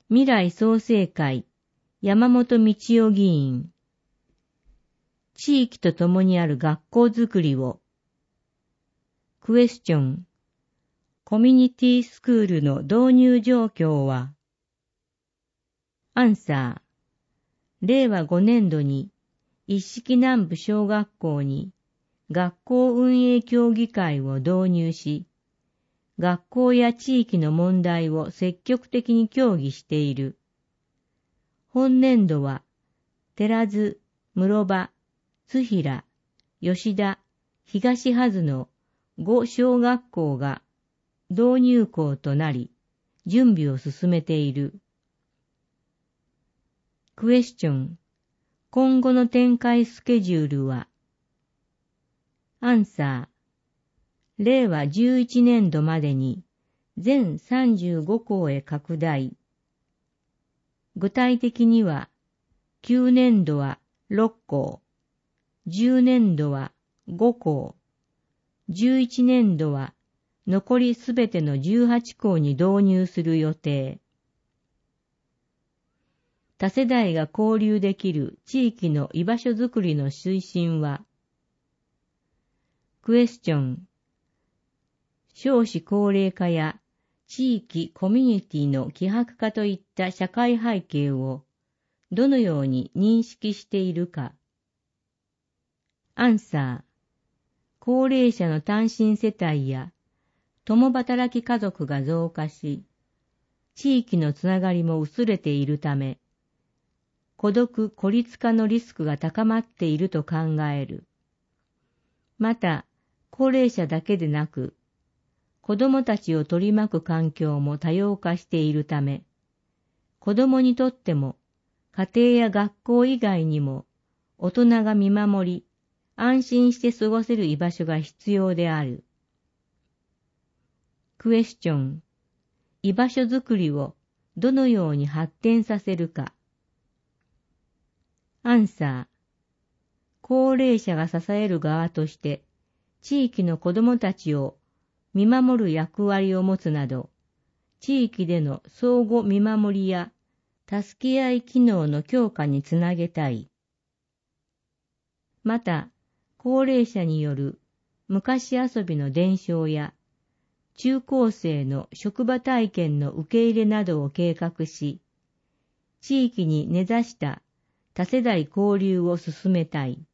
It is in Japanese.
未来創生会山本道夫議員。地域と共にある学校づくりを。クエスチョン。コミュニティスクールの導入状況は？アンサー。令和5年度に一色南部小学校に学校運営協議会を導入し、学校や地域の問題を積極的に協議している。本年度は、寺津、室場、津平、吉田、東はずの5小学校が導入校となり、準備を進めている。クエスチョン。今後の展開スケジュールは？アンサー。令和11年度までに全35校へ拡大。具体的には、9年度は6校、10年度は5校、11年度は残りすべての18校に導入する予定。多世代が交流できる地域の居場所づくりの推進は？クエスチョン。少子高齢化や地域コミュニティの希薄化といった社会背景をどのように認識しているか。アンサー。高齢者の単身世帯や共働き家族が増加し、地域のつながりも薄れているため、孤独・孤立化のリスクが高まっていると考える。また、高齢者だけでなく、子供たちを取り巻く環境も多様化しているため、子供にとっても家庭や学校以外にも大人が見守り、安心して過ごせる居場所が必要である。クエスチョン。居場所づくりをどのように発展させるか。アンサー。高齢者が支える側として、地域の子供たちを見守る役割を持つなど、地域での相互見守りや助け合い機能の強化につなげたい。また、高齢者による昔遊びの伝承や、中高生の職場体験の受け入れなどを計画し、地域に根ざした多世代交流を進めたい。